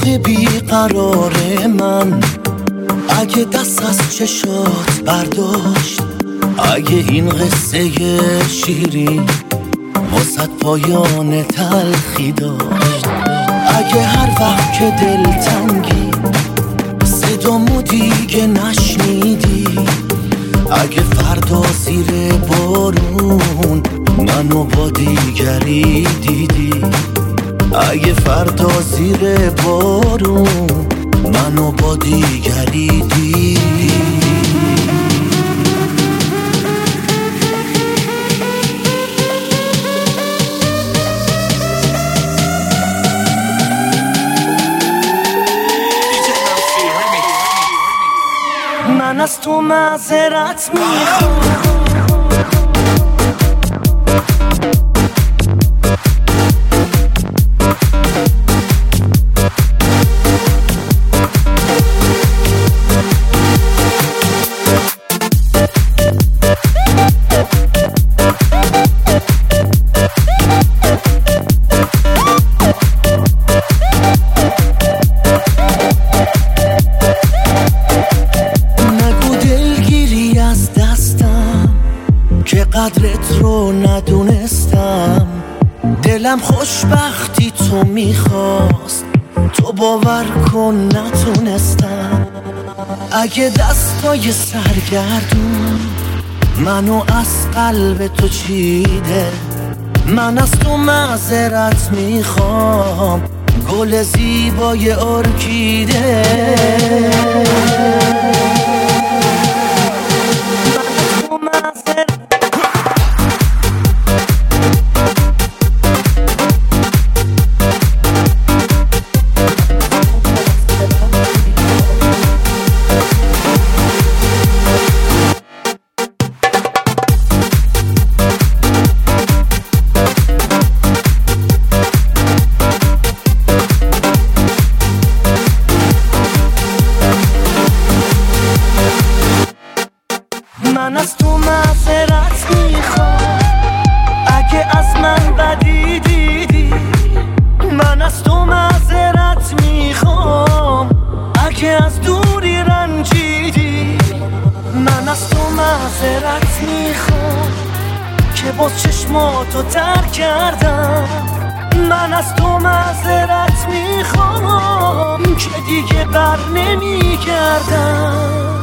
دل بیقرار من اگه دست از چشات برداشت، اگه این قصه شیرین واسه پایان تلخی داشت، اگه هر وقت که دلتنگی صدامو دیگه نشنیدی، اگه فردا زیر بارون منو با دیگری دیدی، اگه فردا زیر بارون منو با دیگری دیدی. من از تو معذرت میخوام، که قدرت رو ندونستم. دلم خوشبختی تو میخواست، تو باور کن نتونستم. اگه دستای سرگردون منو از قلب تو چیده، من از تو معذرت میخوام، گل زیبای ارکیده. من از تو معذرت میخوام اگه از من بدی دیدی، من از تو معذرت میخوام اگه از دوری رنجیدی، من از تو معذرت میخوام که باز چشماتو ترک کردم، من از تو معذرت میخوام که دیگه بر نمیگردم.